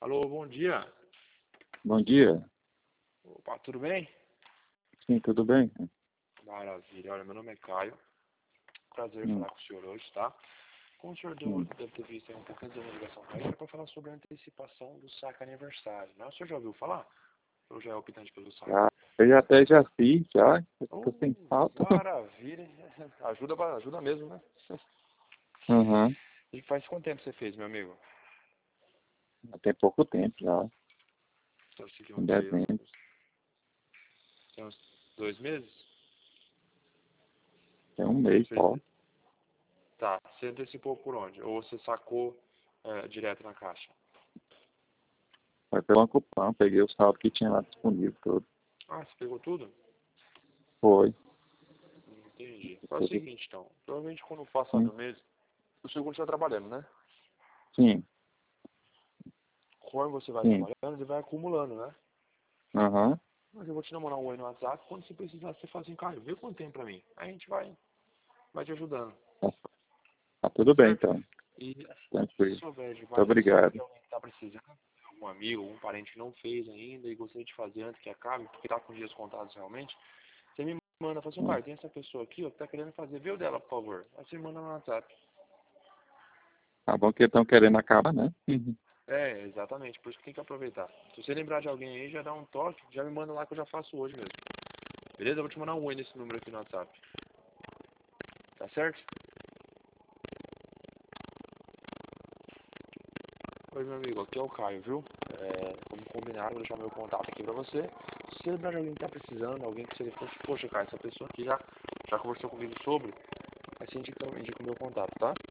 Alô, bom dia. Bom dia. Opa, tudo bem? Sim, tudo bem? Maravilha. Olha, meu nome é Caio. Prazer em Hum, falar com o senhor hoje, tá? Como o senhor hum. deve ter visto aí um pouquinho da minha ligação para ele, é para falar sobre a antecipação do saque aniversário, né? O senhor já ouviu falar? Ou já é optante pelo saque? Já, eu até já fiz, já. Eu Oh, tô sem falta. maravilha. Ajuda mesmo, né? Uhum. E faz quanto tempo você fez, meu amigo? Tem pouco tempo já. Então, se Em ontem, dezembro. tem uns 2 meses? Tem um mês Fez... só. Tá. Você antecipou por onde? Ou você sacou direto na caixa? Foi pelo Ancupam, peguei o saldo que tinha lá disponível todo. Ah, você pegou tudo? Foi. Entendi. É o seguinte, então. Provavelmente quando passar Sim. do mês, o segundo está trabalhando, né? Sim. Conforme você vai Sim. trabalhando, ele vai acumulando, né? Aham. Mas eu vou te namorar um oi no WhatsApp. Quando você precisar, você fala assim, Caio, vê quanto tem pra mim. Aí a gente vai te ajudando. Tá, tá Tá tudo bem, certo? então. E se Tranquilo. souber de Muito mais, se souber de obrigado. alguém que tá precisando, algum amigo, algum parente que não fez ainda e gostaria de fazer antes que acabe, porque tá com dias contados realmente, você me manda, fala assim, Hum. Caio, tem essa pessoa aqui, ó, que tá querendo fazer, vê o dela, por favor. Aí você me manda no WhatsApp. Tá bom que estão querendo acabar, né? Uhum. É, exatamente, por isso que tem que aproveitar. Se você lembrar de alguém aí, já dá um toque, já me manda lá que eu já faço hoje mesmo. Beleza? Eu vou te mandar um oi nesse número aqui no WhatsApp. Tá certo? Oi, meu amigo, aqui é o Caio, viu? Como combinado, vou deixar meu contato aqui pra você. Se você lembrar de alguém que tá precisando, alguém que você fosse, poxa, Caio, essa pessoa aqui já conversou comigo sobre, aí você indica o meu contato, tá?